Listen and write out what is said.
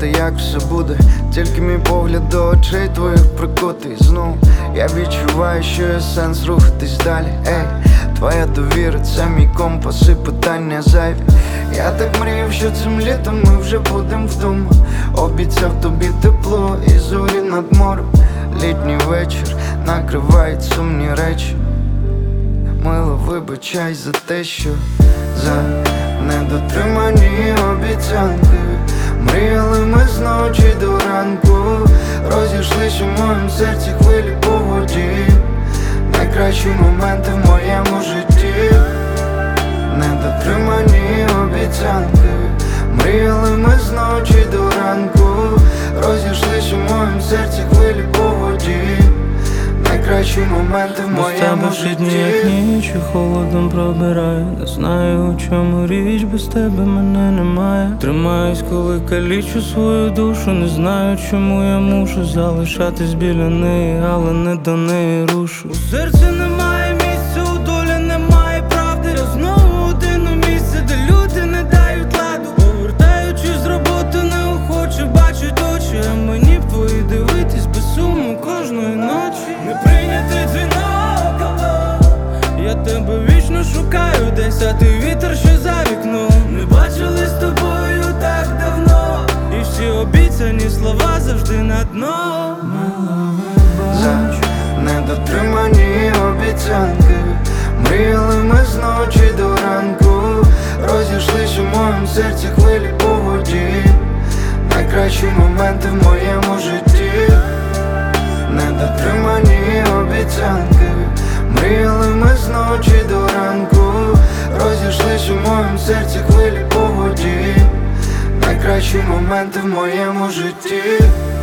знати, як все буде, тільки мій погляд до очей твоїх прикутий. Знов я відчуваю, що є сенс рухатись далі. Ей, твоя довіра, це мій компас і питання зайві. Я так мріяв, що цим літом ми вже будем вдома. Обіцяв тобі тепло і зорі над морем. Літній вечір накривають сумні речі. Мило, вибачай за те, що за недотримані обіцянки. Мріяли ми з ночі до ранку, розійшлись у моєму серці хвилі по воді. Найкращі моменти в моєму житті. Недотримані обіцянки. Мріяли ми з ночі до ранку, розійшлись у моєму серці хвилі по воді. Найкращі моменти в моєму житті. Без тебе як ніч і холодом пробирає. Не знаю, у чому річ, без тебе мене немає. Тримаюсь, коли калічу свою душу. Не знаю, чому я мушу залишатись біля неї, але не до неї рушу. У серці немає місця, у долі немає правди. Я знову один у місці, де люди не дають ладу. Повертаючись з роботи, неохоче бачать очі, а мені б твої дивитись без суму кожної ночі. Не прийнятий дзвінок, я тебе вічно шукаю десь, а ти вітер, що за вікном. Не бачили з тобою так давно, і всі обіцяні слова завжди на дно. За недотримані обіцянки. Мріяли ми з ночі до ранку, розійшлись у моєму серці хвилі по воді. Найкращі моменти в моєму житті. Недотримані обіцянки. Мріяли ми з ночі до ранку, розійшлись у моєму серці хвилі по воді. Найкращі моменти в моєму житті.